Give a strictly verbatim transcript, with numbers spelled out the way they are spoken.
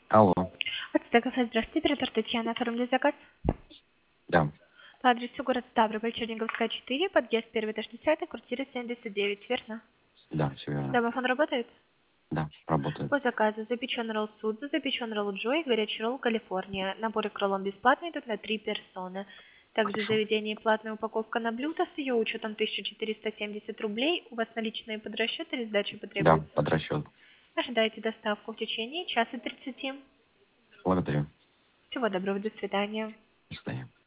Алло. Ацтекафе, здравствуйте, оператор Татьяна, оформили заказ. Да, По адресу город Ставрополь, Черниговская, четыре, подъезд первый этаж десятый, квартира семьдесят девять, верно? да, все верно. Домофон работает? Да, работает. По заказу запечен ролл Судзу, запечен ролл Джой, горячий ролл Калифорния. Наборы к роллам бесплатные, тут на три персоны. Также в Хорошо. заведении платная упаковка на блюдо с ее учетом тысяча четыреста семьдесят рублей. У вас наличные под расчет или сдача Да, потребуется? под расчет. Ожидайте доставку в течение часа тридцати. Благодарю. Всего доброго, до свидания. До свидания.